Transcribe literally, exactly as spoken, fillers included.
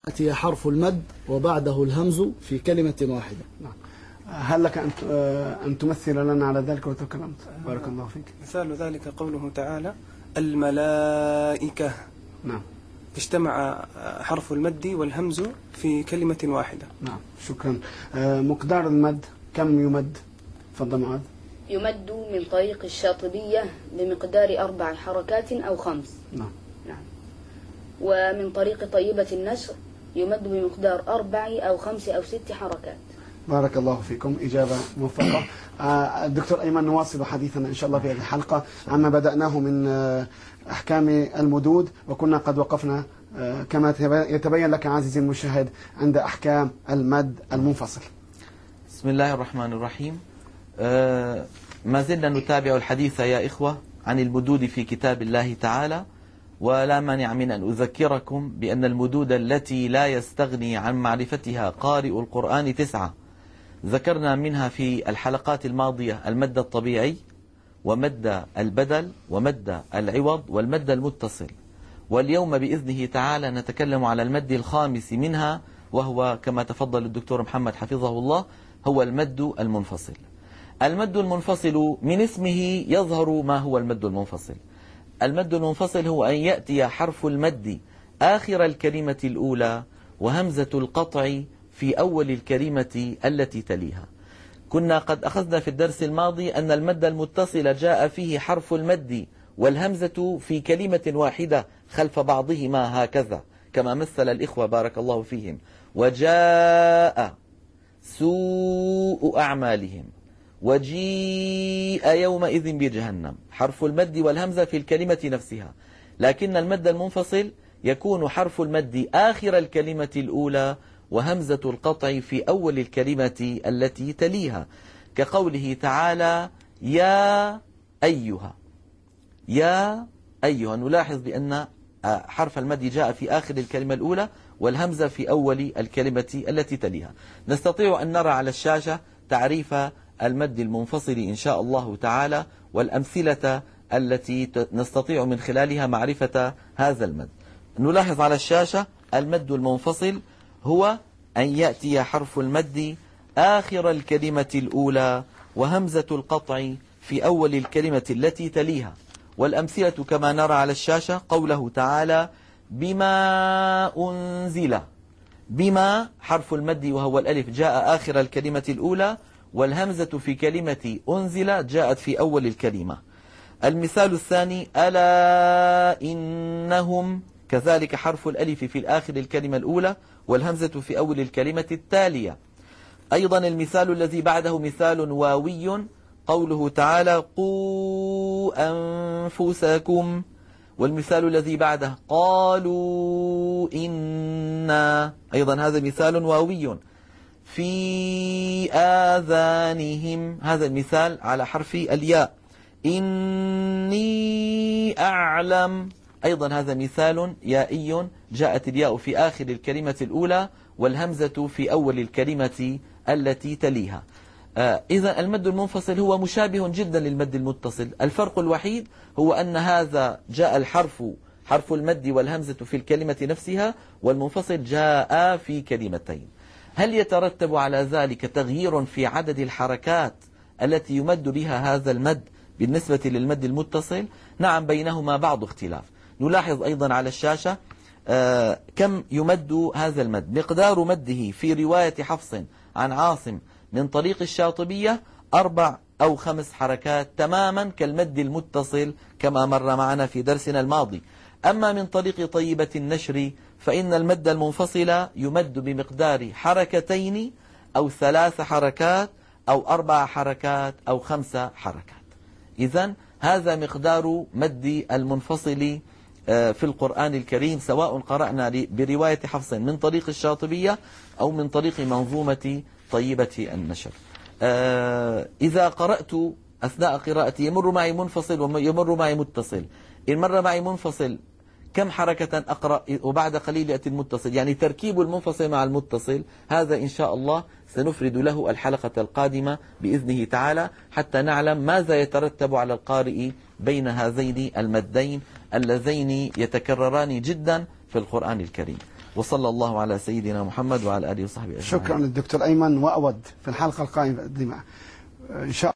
يأتي حرف المد وبعده الهمز في كلمة واحدة. نعم. هل لك أن أن تمثل لنا على ذلك وتكرمت؟ بارك الله فيك. مثال ذلك قوله تعالى الملائكة. نعم. اجتمع حرف المد والهمز في كلمة واحدة. نعم، شكرا. مقدار المد كم يمد؟ تفضل معاذ. يمد من طريق الشاطبية بمقدار أربع حركات أو خمس. نعم. نعم. ومن طريق طيبة النشر يمد بمقدار أربع أو خمس أو ست حركات. بارك الله فيكم، إجابة موفقة. الدكتور أيمن، نواصل حديثنا إن شاء الله في هذه الحلقة عما بدأناه من أحكام المدود، وكنا قد وقفنا كما يتبين لك عزيزي المشاهد عند أحكام المد المنفصل. بسم الله الرحمن الرحيم. ما زلنا نتابع الحديث يا إخوة عن المدود في كتاب الله تعالى، ولا مانع من أن أذكركم بأن المدود التي لا يستغني عن معرفتها قارئ القرآن تسعة. ذكرنا منها في الحلقات الماضية المد الطبيعي ومد البدل ومد العوض والمد المتصل، واليوم بإذنه تعالى نتكلم على المد الخامس منها، وهو كما تفضل الدكتور محمد حفظه الله هو المد المنفصل. المد المنفصل من اسمه يظهر ما هو المد المنفصل. المد المنفصل هو أن يأتي حرف المد آخر الكلمة الأولى وهمزة القطع في أول الكلمة التي تليها. كنا قد أخذنا في الدرس الماضي أن المد المتصل جاء فيه حرف المد والهمزة في كلمة واحدة خلف بعضهما هكذا كما مثل الإخوة بارك الله فيهم: وجاء سوء أعمالهم وجيء يومئذ بجهنم. حرف المد والهمزة في الكلمة نفسها، لكن المد المنفصل يكون حرف المد آخر الكلمة الأولى وهمزة القطع في أول الكلمة التي تليها، كقوله تعالى يا أيها. يا أيها، نلاحظ بأن حرف المد جاء في آخر الكلمة الأولى والهمزة في أول الكلمة التي تليها. نستطيع أن نرى على الشاشة تعريف المد المنفصل إن شاء الله تعالى والأمثلة التي نستطيع من خلالها معرفة هذا المد. نلاحظ على الشاشة المد المنفصل هو أن يأتي حرف المد آخر الكلمة الأولى وهمزة القطع في أول الكلمة التي تليها. والأمثلة كما نرى على الشاشة قوله تعالى بما أنزل. بما حرف المد وهو الألف جاء آخر الكلمة الأولى، والهمزة في كلمة أنزل جاءت في أول الكلمة. المثال الثاني ألا إنهم، كذلك حرف الألف في الآخر الكلمة الأولى والهمزة في أول الكلمة التالية. أيضا المثال الذي بعده مثال واوي، قوله تعالى قوا أنفسكم. والمثال الذي بعده قالوا إنا، أيضا هذا مثال واوي. في آذانهم، هذا المثال على حرف الياء. إني أعلم، أيضا هذا مثال يائي جاءت الياء في آخر الكلمة الأولى والهمزة في أول الكلمة التي تليها. آه إذا المد المنفصل هو مشابه جدا للمد المتصل، الفرق الوحيد هو أن هذا جاء الحرف حرف المد والهمزة في الكلمة نفسها، والمنفصل جاء في كلمتين. هل يترتب على ذلك تغيير في عدد الحركات التي يمد بها هذا المد بالنسبة للمد المتصل؟ نعم، بينهما بعض اختلاف. نلاحظ أيضا على الشاشة آه كم يمد هذا المد. مقدار مده في رواية حفص عن عاصم من طريق الشاطبية أربع أو خمس حركات تماما كالمد المتصل كما مر معنا في درسنا الماضي. أما من طريق طيبة النشر فإن المد المنفصل يمد بمقدار حركتين أو ثلاث حركات أو أربع حركات أو خمس حركات. إذن هذا مقدار مد المنفصل في القرآن الكريم، سواء قرأنا برواية حفص من طريق الشاطبية أو من طريق منظومة طيبة النشر. إذا قرأت أثناء قراءتي يمر معي منفصل ويمر معي متصل، إن مر معي منفصل كم حركة أقرأ وبعد قليل يأتي المتصل، يعني تركيب المنفصل مع المتصل، هذا إن شاء الله سنفرد له الحلقة القادمة بإذنه تعالى حتى نعلم ماذا يترتب على القارئ بين هذين المدين اللذين يتكرران جدا في القرآن الكريم. وصلى الله على سيدنا محمد وعلى آله وصحبه أجمعين. شكرا للدكتور أيمن، وأود في الحلقة القادمة إن شاء